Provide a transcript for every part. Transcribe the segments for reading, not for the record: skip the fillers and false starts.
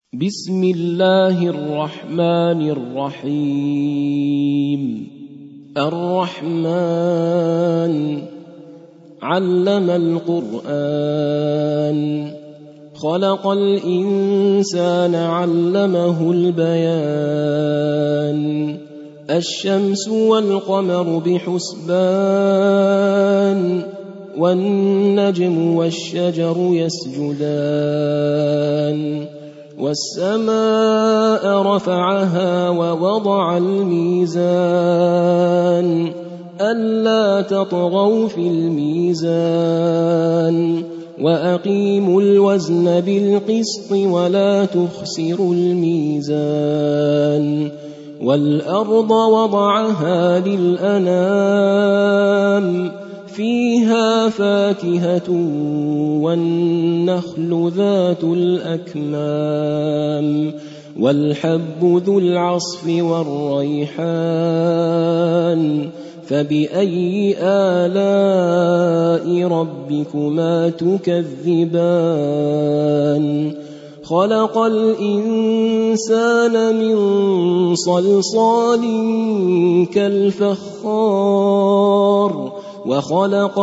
بسم الله الرحمن الرحيم. الرحمن علم القرآن خلق الإنسان علمه البيان الشمس والقمر بحسبان والنجم والشجر يسجدان والسماء رفعها ووضع الميزان ألا تطغوا في الميزان وأقيموا الوزن بالقسط ولا تخسروا الميزان والأرض وضعها للأنام فيها فاكهة والنخل ذات الأكمام والحب ذو العصف والريحان فبأي آلاء ربكما تكذبان خلق الإنسان من صلصال كالفخار وخلق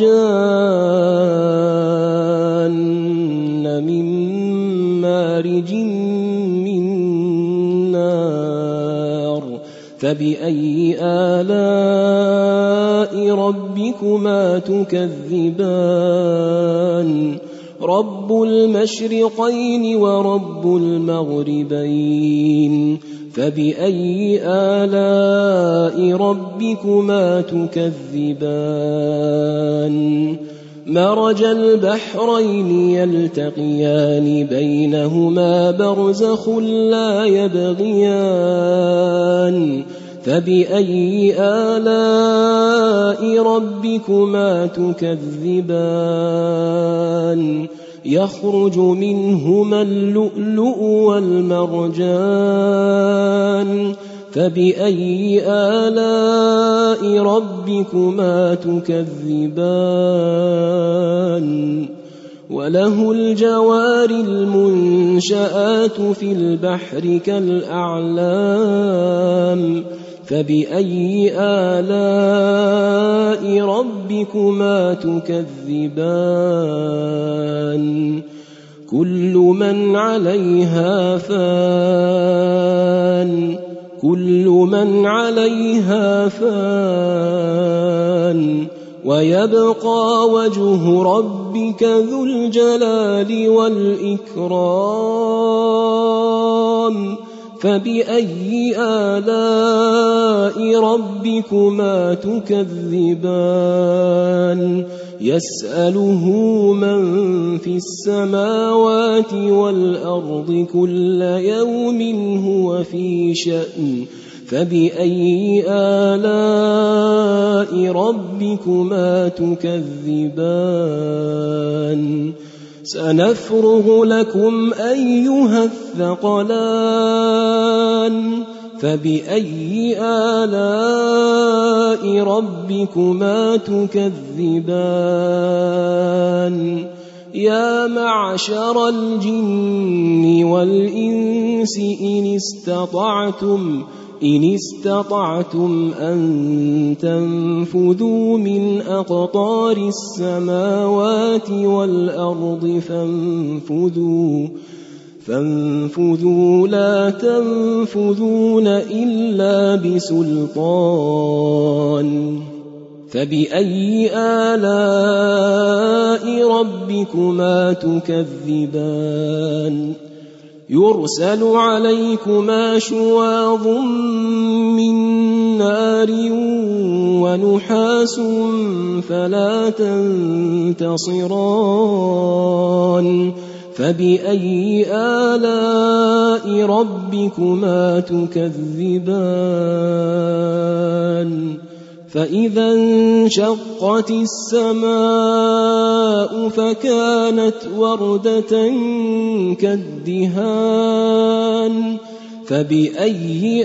الجان من مارج من نار فبأي آلاء ربكما تكذبان رب المشرقين ورب المغربين فبأي آلاء ربكما تكذبان مرج البحرين يلتقيان بينهما برزخ لا يبغيان فبأي آلاء ربكما تكذبان يخرج منهما اللؤلؤ والمرجان فبأي آلاء ربكما تكذبان وله الجوار المنشآت في البحر كالأعلام فبأي آلاء ربكما تكذبان كل من عليها فان ويبقى وجه ربك ذو الجلال والإكرام فبأي آلاء ربكما تكذبان يسأله من في السماوات والأرض كل يوم هو في شأن فبأي آلاء ربكما تكذبان سنفرغ لكم أيها الثقلان فبأي آلاء ربكما تكذبان يا معشر الجن والإنس إن استطعتم أن تنفذوا من أقطار السماوات والأرض فانفذوا لا تنفذون إلا بسلطان فبأي آلاء ربكما تكذبان يرسل عليكما شواظ من نار ونحاس فلا تنتصران فبأي آلاء ربكما تكذبان فإذا انشقت السماء فكانت وردة كالدهان فبأي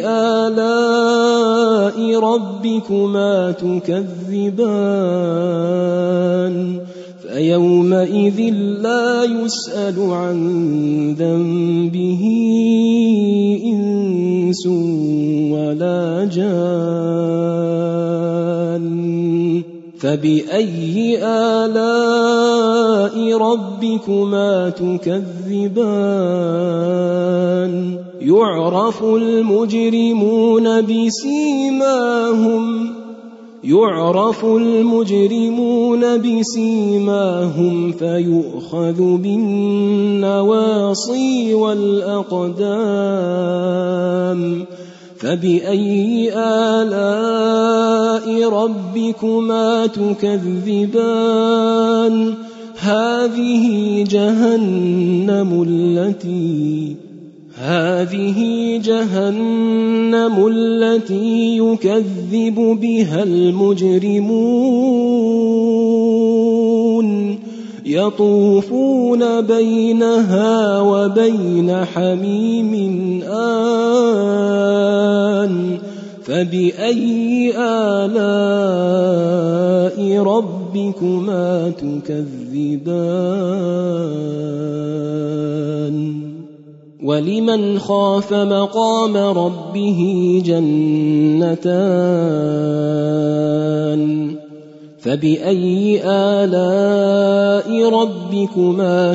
آلاء ربكما تكذبان فيومئذ لا يسأل عن ذنبه إنس ولا جان فبأي آلاء ربكما تكذبان يعرف المجرمون بسيماهم فيؤخذ بالنواصي والأقدام فبأي آلاء ربكما تكذبان هذه جهنم التي يكذب بها المجرمون يطوفون بينها وبين حميم آن فبأي آلاء ربكما تكذبان ولمن خاف مقام ربه جنتان فبأي آلاء ربكما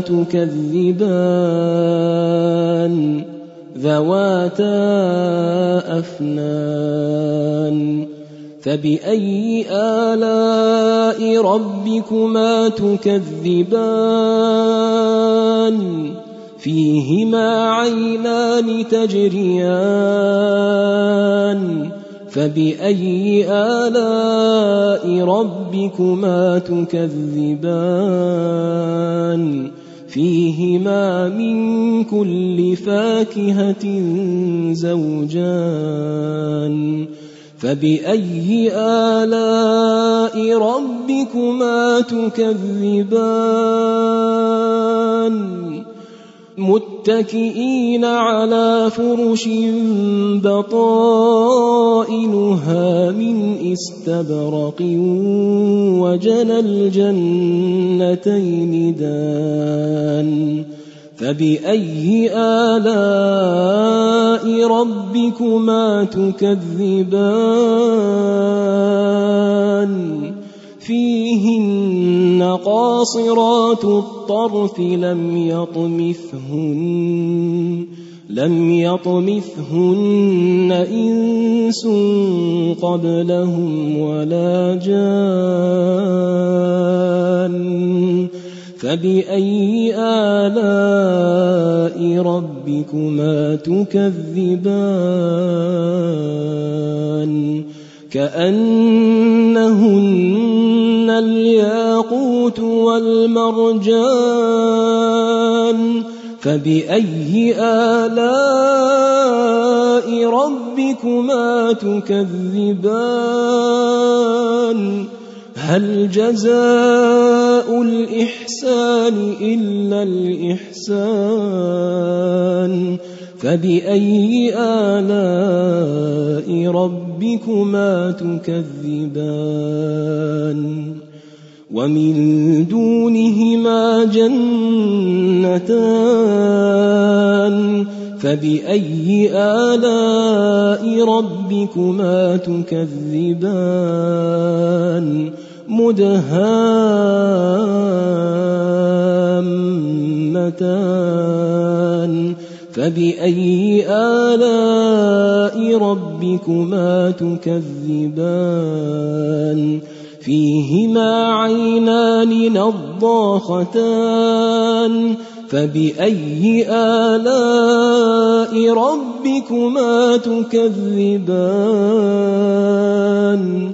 تكذبان ذواتا أفنان فبأي آلاء ربكما تكذبان فيهما عينان تجريان فبأي آلاء ربكما تكذبان فيهما من كل فاكهة زوجان فبأي آلاء ربكما تكذبان متكئين على فرش بطائنها من استبرق وجنى الجنتين دان فبأي آلاء ربكما تكذبان فيهن قاصرات الطرف لم يطمثهن إنس قبلهم ولا جان فبأي آلاء ربكما تكذبان كأنهن الياقوت والمرجان فبأي آلاء ربكما تكذبان هل جزاء الإحسان إلا الإحسان فبأي آلاء ربكما تكذبان ومن دونهما جنتان فبأي آلاء ربكما تكذبان مدهامتان فبأي آلاء ربكما تكذبان فيهما عينان نضاختان فبأي آلاء ربكما تكذبان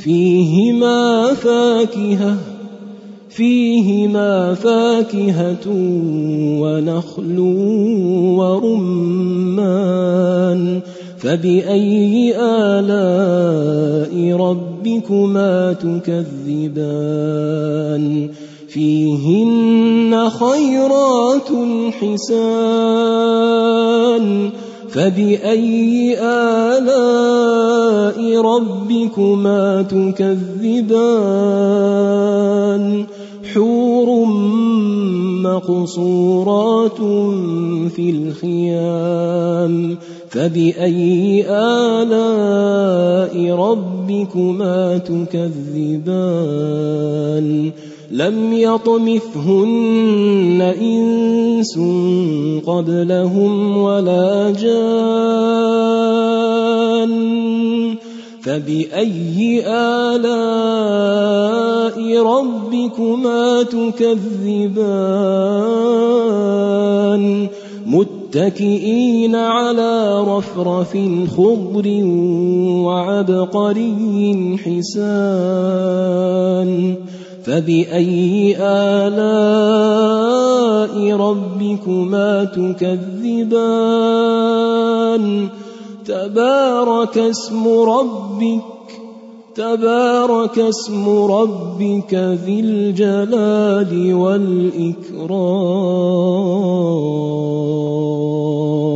فيهما فاكهة ونخل ورمان فبأي آلاء ربكما تكذبان فيهن خيرات حسان فبأي آلاء ربكما تكذبان حور مقصورات في الخيام فبأي آلاء ربكما تكذبان لم يطمثهن إنس قبلهم ولا جان فبأي آلاء ربكما تكذبان متكئين على رفرف خضر وعبقري حسان فبأي آلاء ربكما تكذبان تبارك اسم ربك ذي الجلال والإكرام.